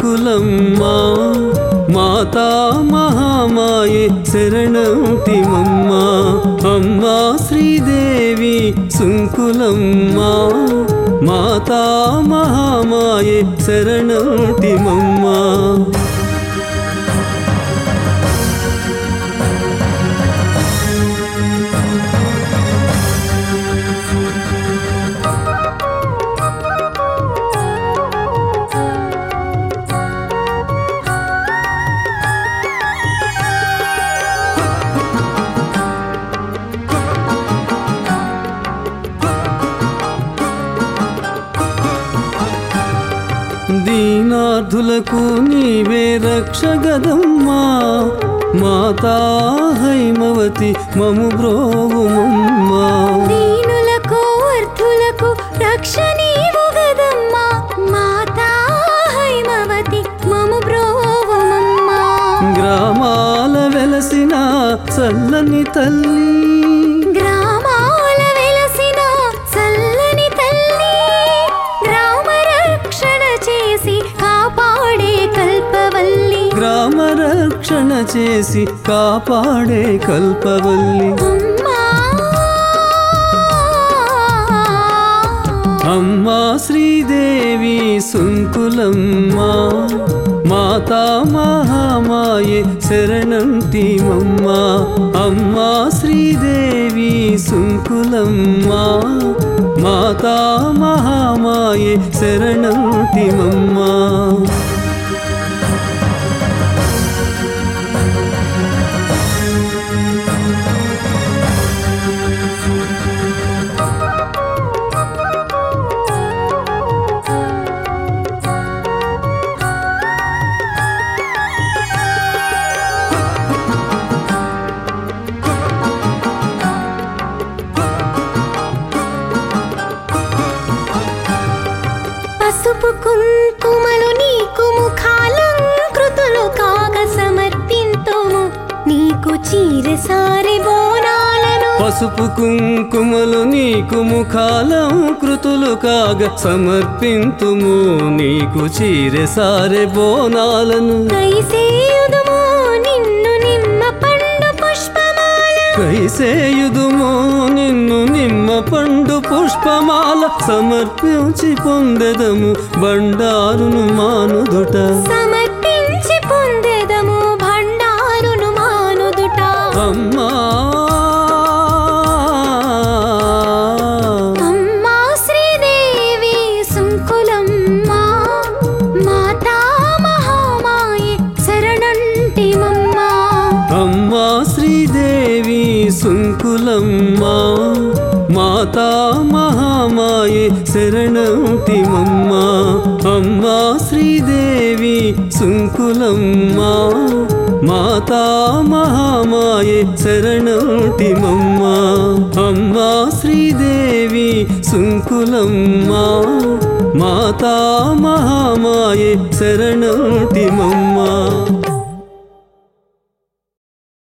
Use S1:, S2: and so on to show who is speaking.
S1: సుంకులమ్మా మాతా మహామాయే శరణంటిమమ్మా అమ్మా శ్రీదేవి సుంకులమ్మా మాతా మహామాయే శరణంటిమమ్మా దీనార్థులకు నీవే రక్షగదమ్మా మాతా హైమవతి మము బ్రోవుమమ్మా
S2: దీనులకు అర్థులకు రక్ష నీవు గదమ్మా మాతా హైమవతి మము బ్రోవుమమ్మా
S1: గ్రామాల వెలసిన చల్లని తల్లి గ్రామ రక్షణ చేసి కాపాడే కల్పవల్లి అమ్మా శ్రీదేవి సుంకులమ్మా మాతా మహామాయే శరణంటిమమ్మా అమ్మా శ్రీదేవి సుంకులమ్మా మాతా మహామాయే శరణంటిమమ్మా
S2: పసుపు కుంకుమలు నీకు ముఖాలంకృతులు కాగ సమర్పింతుము నీకు చీరసారి బోనాలను
S1: పసుపు కుంకుమలు నీకు ముఖాలంకృతులు కాగ సమర్పింతుము నీకు చీరసారి బోనాలను
S2: కైసేయుదుము నిన్ను నిమ్మ పండు పుష్పమాల
S1: కైసేయుదుము నిన్ను నిమ్మ పండు పుష్పమాల సమర్పించి పొందెదము బండారును మానుదుట
S2: సమర్పించి పొందెదము బండారును మానుదుట
S1: అమ్మా
S2: అమ్మా శ్రీదేవి సుంకులమ్మా మాతా మహామాయే శరణంటిమమ్మా
S1: అమ్మా శ్రీదేవి సుంకులమ్మా మాతా మహామాయే శరణంటిమమ్మా అమ్మా శ్రీదేవి సుంకులమ్మా మాతా మహామాయే శరణంటిమమ్మా అమ్మా శ్రీదేవి సుంకులమ్మా మాతా మహామాయే శరణంటిమమ్మా